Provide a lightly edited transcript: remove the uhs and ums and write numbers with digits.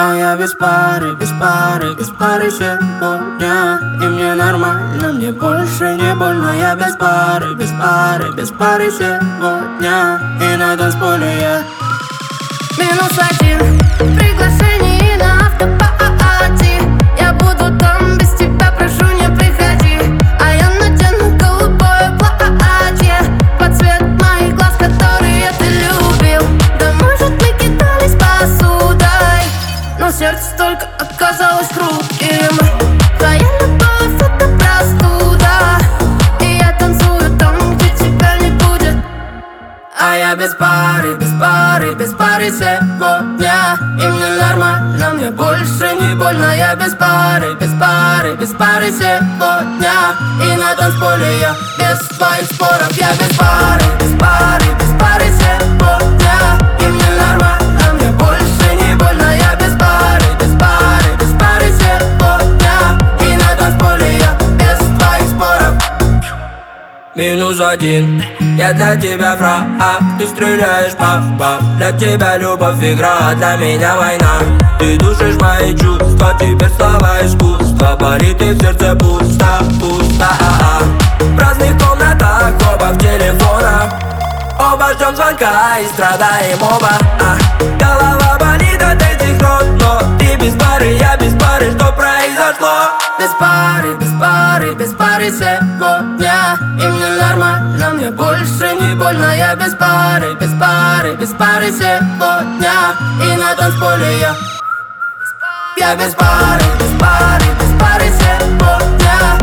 А я без пары сегодня. И мне нормально, мне больше не больно. Я без пары сегодня. И на танцполе я -1 приглашение на автопати. Я буду там без тебя, прошу, не приходи. А я надену голубое платье под цвет моих глаз, которые ты любил. Да может мы кидались посудой, но сердце только оказалось хрупким. Твоя любовь — это простуда, и я танцую там, где тебя не будет. А я без пары сегодня. И мне нормально, мне больше не больно. Я без пары сегодня. И на танцполе я без своих споров. Я без пары сегодня. И мне нормально, мне больше не больно. Я без пары сегодня. И на танцполе я без твоих споров. -1, я для тебя враг, ты стреляешь бах-бах. Для тебя любовь игра, а для меня война. Ты душишь мои чувства, теперь слова искусства. Парит и в сердце пусто. В разных комнатах, оба в телефонах. Оба ждем звонка и страдаем оба. Голова болит от этих нот, но ты без пары, я без пары, что произошло? Без пары сегодня. И мне нормально, мне больше не больно. Я без пары сегодня. И на танцполе я без пары сегодня.